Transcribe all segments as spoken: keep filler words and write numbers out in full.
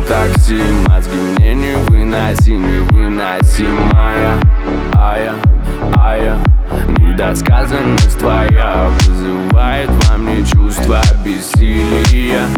такси, мозги мне невыносим, невыносимая. А я, а я, недосказанность твоя вызывает во мне чувство бессилия.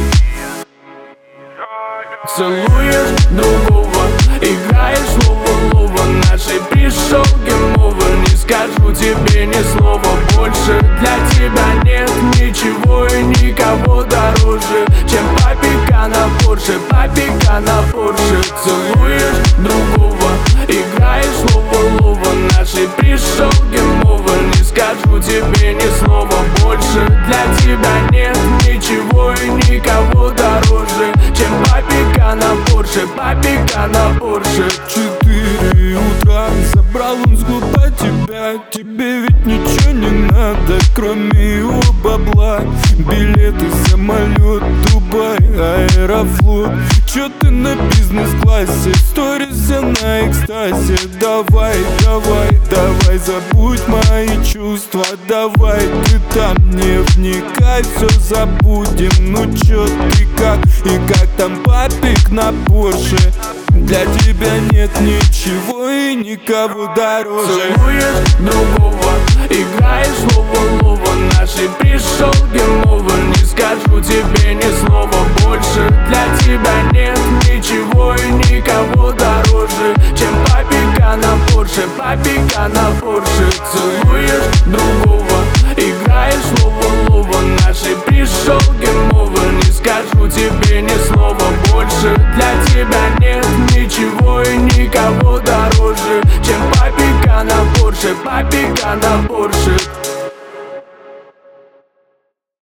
Целуешь другого, играешь слово-лово. Нашей пришел гейм-овер, не скажу тебе ни слова больше. Для тебя нет ничего и никого дороже, чем папика на Порше, папика на Порше. Целуешь другого, играешь слово-лово. Нашей пришел гейм-овер, не скажу тебе ни слова больше. Для тебя нет ничего и никого дороже, чем папика на Порше, папика на Порше. Четыре утра, забрал он с губ от тебя. Тебе ведь ничего не надо, кроме его бабла. Билеты, самолет, Дубай, Аэрофлот. Чё ты на бизнес-классе, сторизы на экстазе. Давай, давай, давай, забудь мои чувства. Давай, ты там не вникай, все забудем. Ну чё ты как, и как там папик на Порше? Для тебя нет ничего и никого дороже. Целуешь другого, играешь слово-лово. Нашей пришел гейм-овер, не скажу тебе ни слова больше. Для тебя нет ничего и никого дороже, чем папика на Порше, папика на Порше. Целуешь другого, играешь слово-лово. Нашей пришел гейм-овер, не скажу тебе ни слова больше. Для тебя нет ничего и никого дороже, чем папика на Порше, папика на Порше.